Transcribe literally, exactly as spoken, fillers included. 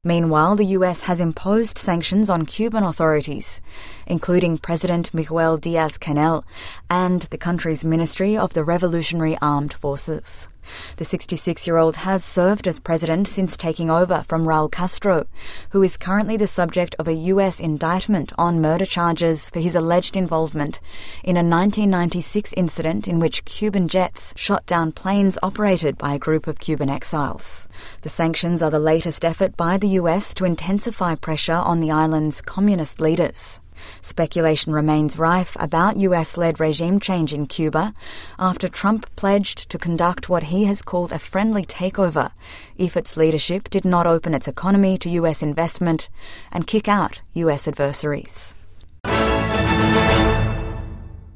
Meanwhile, the U S has imposed sanctions on Cuban authorities, including President Miguel Diaz-Canel and the country's Ministry of the Revolutionary Armed Forces. The sixty-six-year-old has served as president since taking over from Raul Castro, who is currently the subject of a U S indictment on murder charges for his alleged involvement in a nineteen ninety-six incident in which Cuban jets shot down planes operated by a group of Cuban exiles. The sanctions are the latest effort by the U S to intensify pressure on the island's communist leaders. Speculation remains rife about U S-led regime change in Cuba after Trump pledged to conduct what he has called a friendly takeover if its leadership did not open its economy to U S investment and kick out U S adversaries.